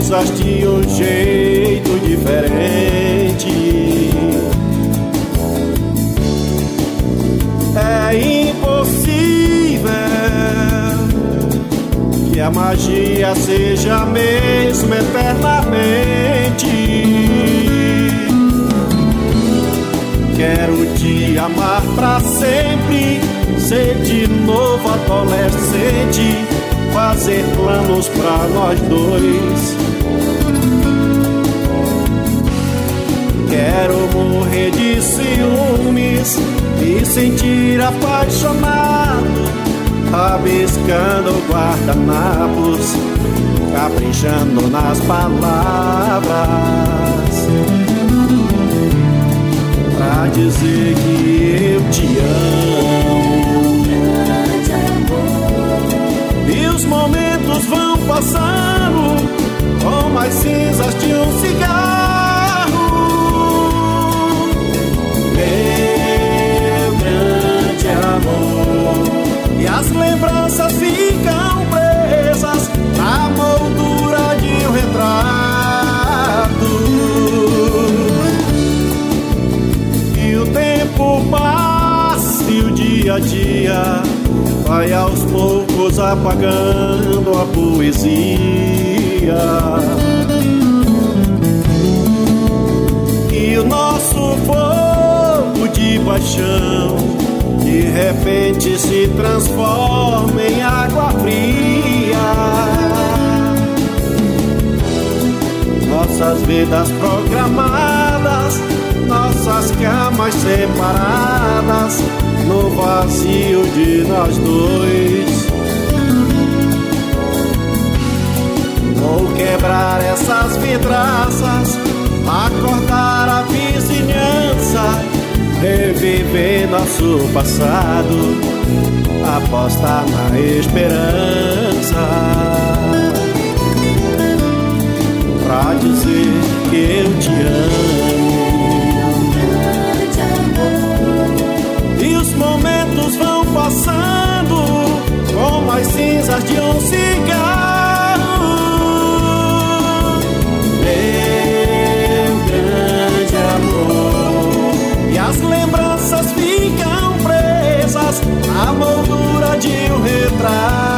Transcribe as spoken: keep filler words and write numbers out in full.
coisas de um jeito diferente. É impossível que a magia seja a mesma eternamente. Quero te amar pra sempre, ser de novo adolescente, fazer planos pra nós dois. Quero morrer de ciúmes, me sentir apaixonado, rabiscando guardanapos, caprichando nas palavras, pra dizer que eu te amo. E os momentos vão passando como as cinzas de um cigarro. Meu grande amor, e as lembranças ficam presas na moldura de um retrato. E o tempo passa e o dia a dia vai aos poucos apagando a poesia. E o nosso fogo de paixão de repente se transforma em água fria. Nossas vidas programadas, nossas camas separadas, no vazio de nós dois. Vou quebrar essas vidraças, acordar a vizinhança, reviver nosso passado, apostar na esperança, pra dizer que eu te amo. E os momentos vão passando como as cinzas de um cigarro. Meu grande amor, e as lembranças ficam presas na moldura de um retrato.